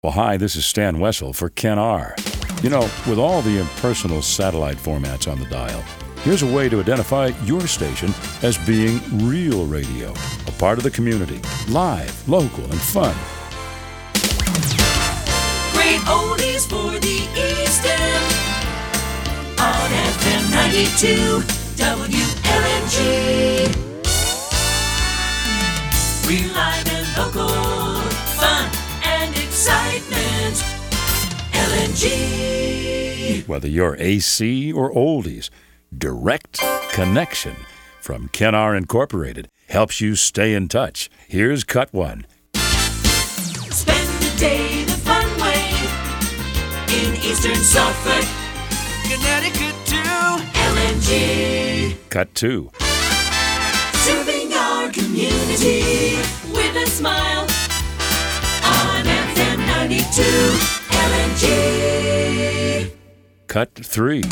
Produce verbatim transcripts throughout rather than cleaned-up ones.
Well, hi, this is Stan Wessel for Ken R. You know, with all the impersonal satellite formats on the dial, here's a way to identify your station as being real radio, a part of the community, live, local, and fun. Great oldies for the East End on F M ninety-two W L N G. Real live and local, fun and excitement. L N G. Whether you're A C or oldies, Direct Connection from Ken R Incorporated helps you stay in touch. Here's cut one. Spend the day the fun way in Eastern Suffolk, Connecticut too. L N G. Cut two. Serving our community with a smile on F M ninety-two L N G. Cut three.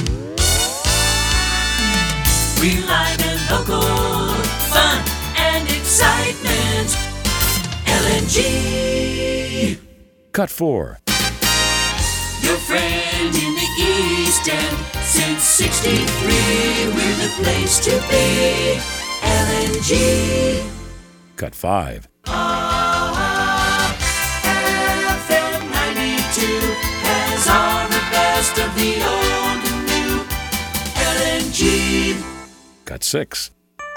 Real live and local, fun and excitement. L N G. Cut four. Your friend in the East End since sixty-three. We're the place to be. L N G. Cut five. Ah, F M ninety-two has all the best of the old and new. L N G. Cut six.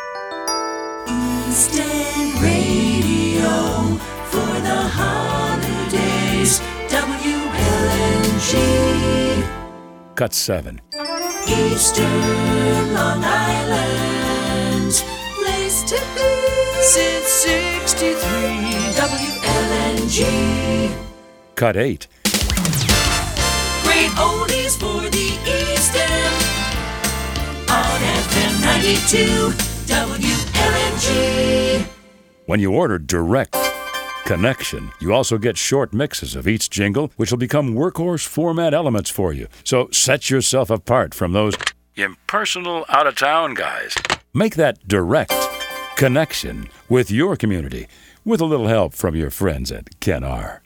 East End Radio for the holidays. W L N G. Cut seven. Eastern Long Island's place to be since sixty-three. W L N G. Cut eight. Great oldies for the East End on F M ninety-two W L N G. When you order Direct Connection, you also get short mixes of each jingle, which will become workhorse format elements for you. So set yourself apart from those impersonal out-of-town guys. Make that Direct Connection with your community with a little help from your friends at Ken R.